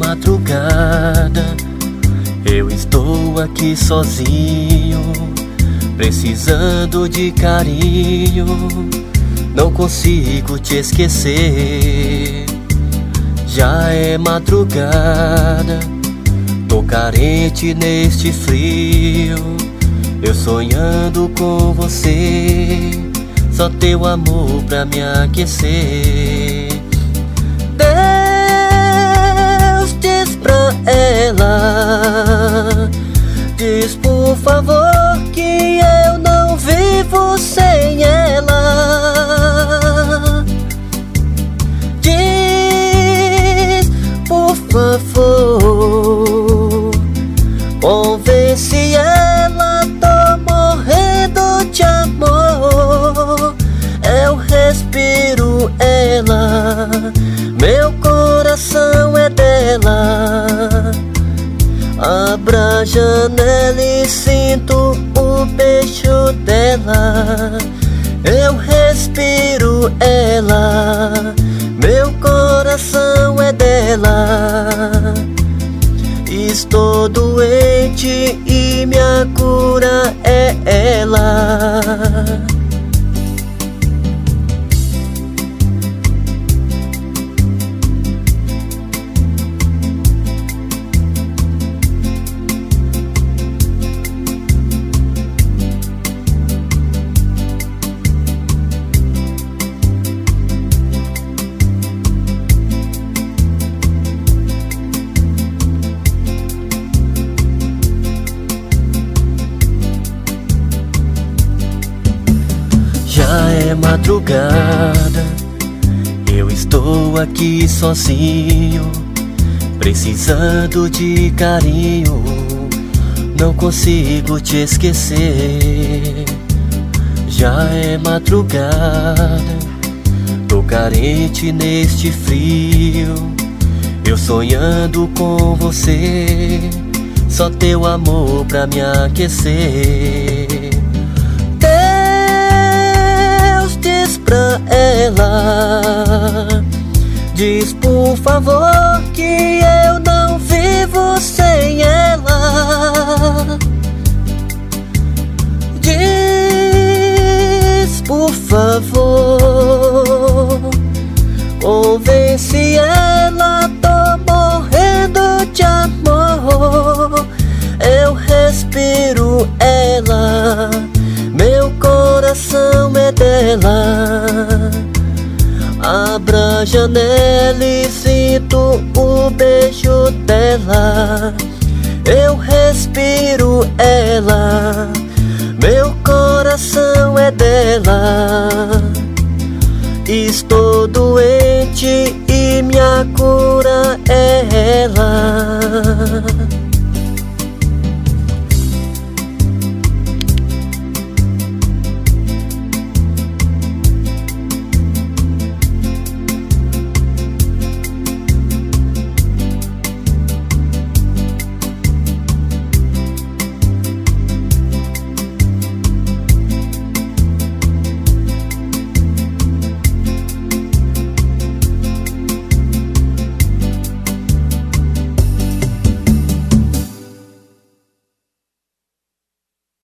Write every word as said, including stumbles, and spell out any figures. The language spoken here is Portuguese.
madrugada, eu estou aqui sozinho, precisando de carinho. Não consigo te esquecer. Já é madrugada, tô carente neste frio. Eu sonhando com você, só teu amor pra me aquecer. Deus, diz pra ela, diz por favor que eu não vivo sem ela. Diz por favor, convence ela, tô morrendo de amor. Eu respiro ela, meu coração é dela. Abra a janela e sinto o beijo dela. Eu respiro ela, meu coração é dela. Estou doente e minha cura é ela. Já é madrugada, eu estou aqui sozinho, precisando de carinho. Não consigo te esquecer. Já é madrugada, tô carente neste frio. Eu sonhando com você, só teu amor pra me aquecer. Diz pra ela, diz por favor que eu não vivo sem ela. Diz por favor, convence ela, tô morrendo de amor. Eu respiro ela, meu coração é dela. Abra a janela e sinto o beijo dela. Eu respiro ela, meu coração é dela. Estou doente e minha cura é ela.